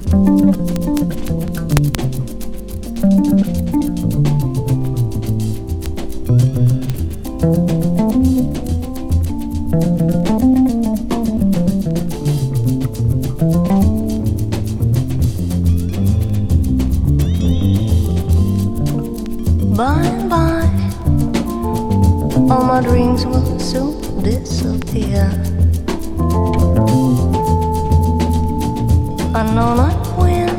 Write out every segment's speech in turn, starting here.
By and by, all my dreams will soon disappear. I know not when,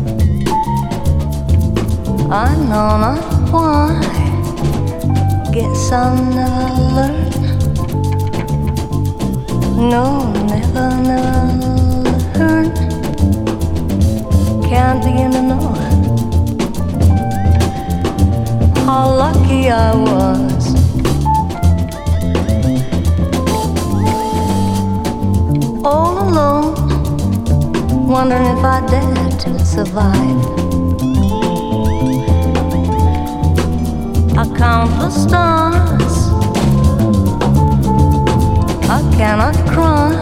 I know not why. Guess I'll never learn. No, never learn. Can't begin to know how lucky I was. All alone, wondering if I dare to survive. I count the stars, I cannot cry.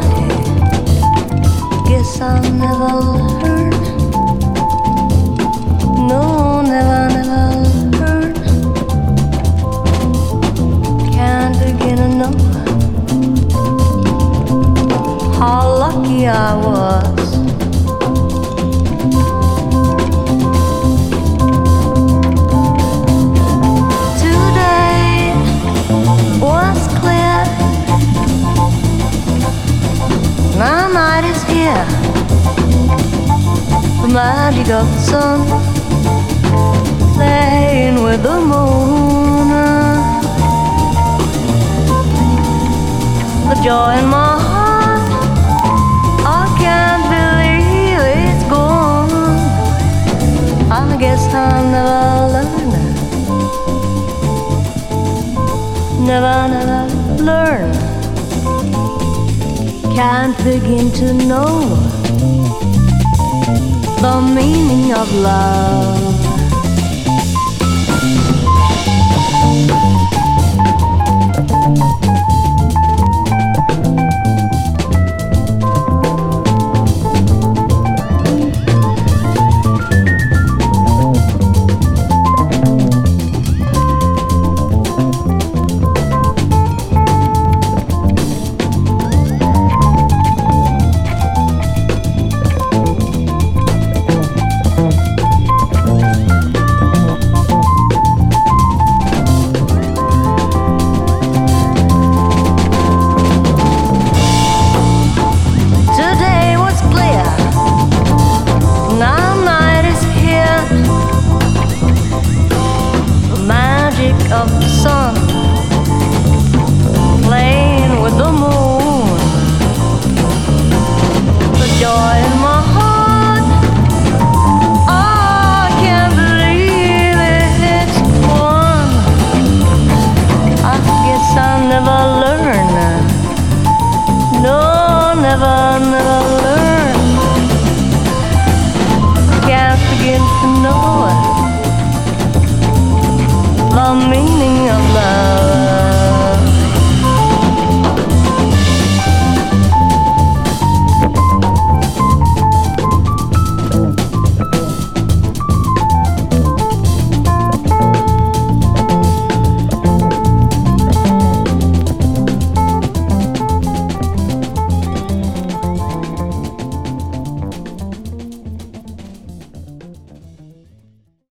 Guess I'll never learn. No, never learn. Can't begin to know how lucky I was. Today was clear, my night is here. The magic of the sun playing with the moon. The joy in my heart, I can't believe it's gone. I guess I'll never learn. Never learn. Can't begin to know the meaning of love.